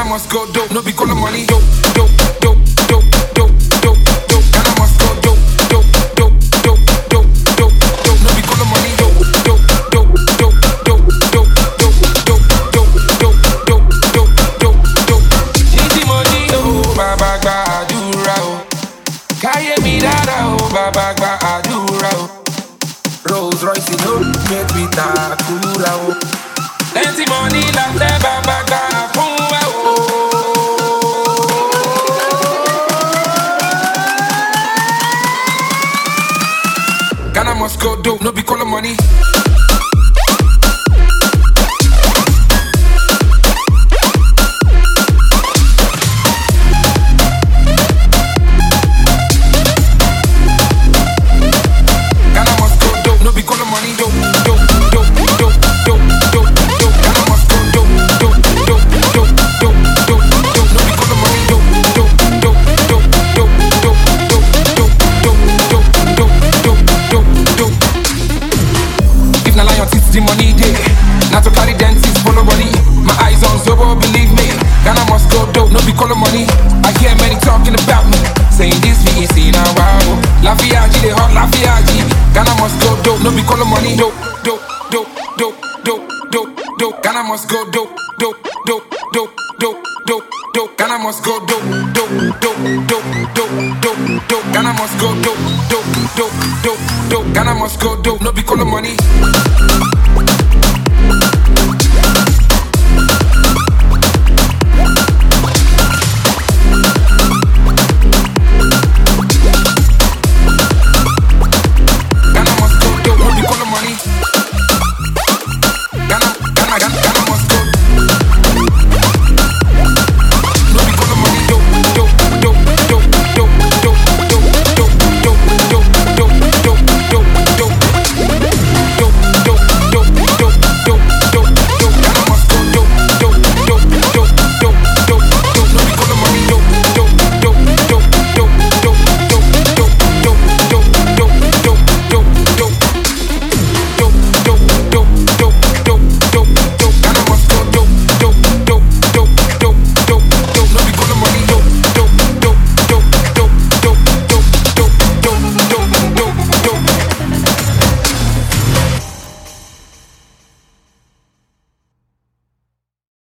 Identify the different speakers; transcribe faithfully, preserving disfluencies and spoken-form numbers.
Speaker 1: must go dope, no be call money. Dope, dope, dope, dope, dope, dope, dope. Ghana must go dope, dope, dope, dope, dope, dope, dope. No be call money. Dope, dope, dope, dope, dope, dope, dope, dope, dope, dope, dope, dope, dope, dope. Easy money, oh, baba gba àdúrà o. Káyé mi dára o, baba gba àdúrà o. Rolls Royce no make me takura o. Plenty money la fẹ́ baba gba fún wa o. Ghana must go dope, no be call money. The money day, not to carry dentists for nobody. My eyes on Zobo, believe me. Ghana must go dope, no be call money. I hear many talking about me, saying this V E C now wow. Lafiaji, they hot Lafiaji. Ghana must go dope, no be call money. Dope, dope, dope, dope, dope, dope, dope. Ghana must go dope, dope, dope, dope, dope, dope, dope. Ghana must go dope, dope, dope, dope, dope, dope, dope. Ghana must go dope, dope, dope, dope, dope. Ghana must go dope, no be call money.